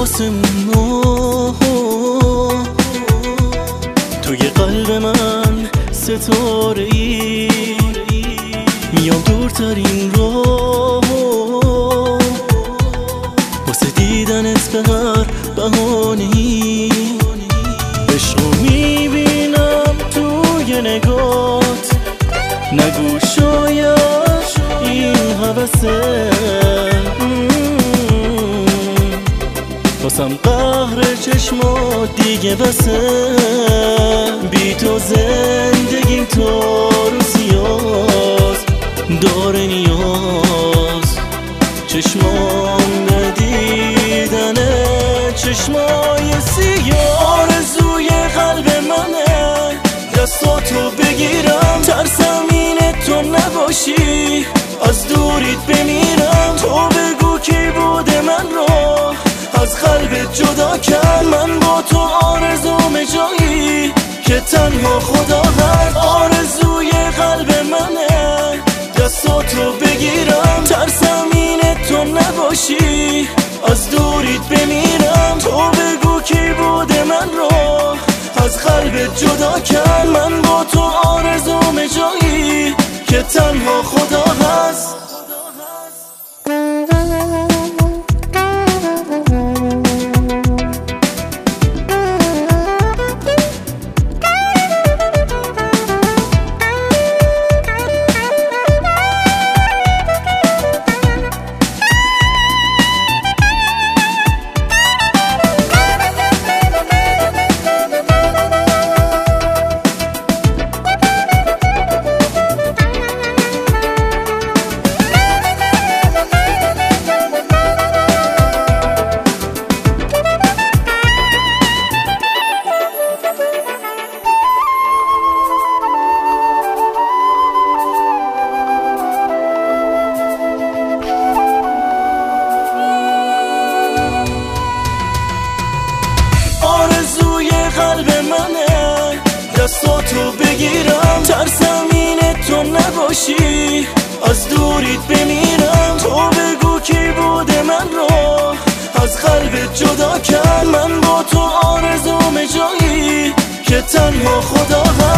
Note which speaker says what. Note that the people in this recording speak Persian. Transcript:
Speaker 1: واسه ما. توی قلب من ستاره‌ای، میام دورترین راه واسه دیدنت به هر بهانه‌ای. عشقو میبینم توی نگات، نگو شاید این هوسه واسم قهر چشمات دیگه بسه. بی تو زندگیم تار و سیاز داره نیاز، چشمام به دیدنه چشمای سیاه. آرزوی قلب منه دستاتو بگیرم، ترسم اینه تو نباشی از دوریت بمیرم. تو بگو کی بوده من رو از قلبت جدا کرد، من با تو آرزوم جایی که تنها خدا هست. آرزوی قلب منه دستاتو بگیرم، ترسم اینه تو نباشی از دوریت بمیرم. تو بگو کی بوده من رو از قلبت جدا کرد، من با تو آرزوم جایی که تنها خدا هست. قلب منه دستاتو بگیرم، ترسم اینه تو نباشی از دوریت بمیرم. تو بگو کی بوده من رو از قلبت جدا کرد، من با تو آرزوم جایی که تنها خدا هست.